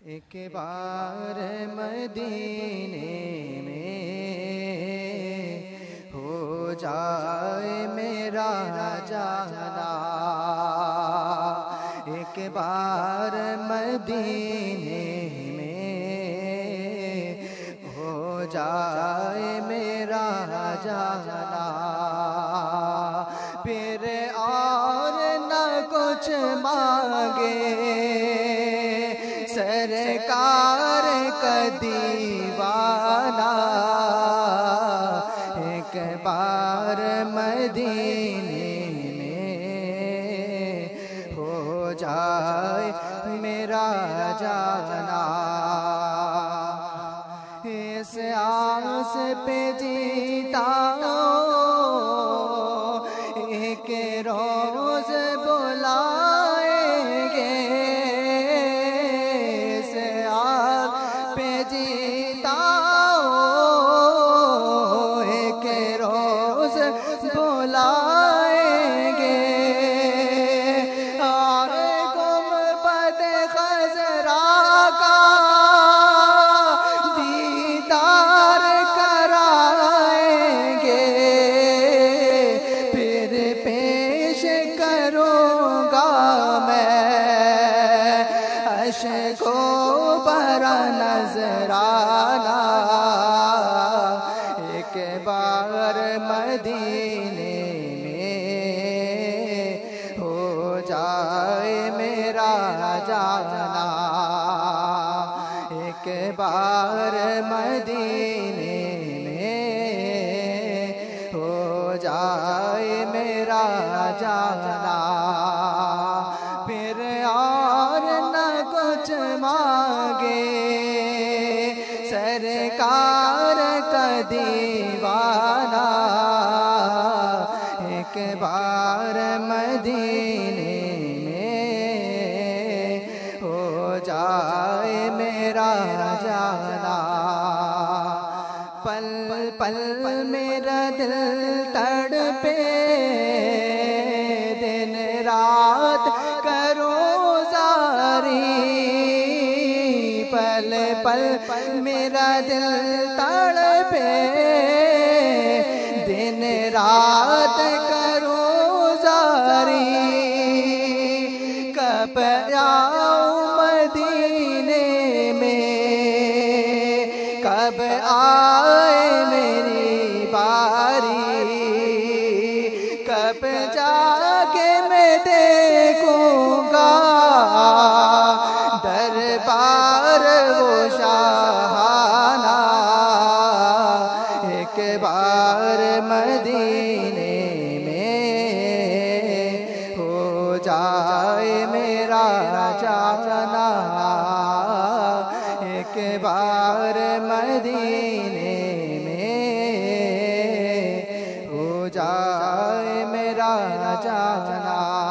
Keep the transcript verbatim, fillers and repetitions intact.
ایک بار مدینے میں ہو جائے میرا جانا، ایک بار مدینے میں ہو جائے میرا جانا، پھر اور نہ کچھ مانگے سرکار کا دیوانہ، ایک بار مدینے میں ہو جائے میرا جانا، اس آس پہ جیتا ایک روز بلائیں گے، جیتا ایک روز بلائیں گے، اور گنبد خضرا کا دیدار کرائیں گے، پھر پیش کروں گا میں اشکوں برا نظرانہ، ایک بار مدینے میں ہو جائے میرا جانا، ایک بار مدینے میں ہو جائے میرا جانا، پھر اور نہ کچھ مانگے سرکار کا دیوانہ، ایک بار مدینے میں ہو جائے میرا جانا، پل پل میرا دل تڑپے دن رات کروں زاری، پل پل میرا دل تڑپے دن رات کروں زاری، کب آؤں مدینے میں کب آئے میری باری، کب جا کے میں دیکھوں گا دربار وہ شاہانہ، ایک بار مدینے میں ہو جائے میرا جانا، ایک بار مدینے میں ہو جائے میرا جانا۔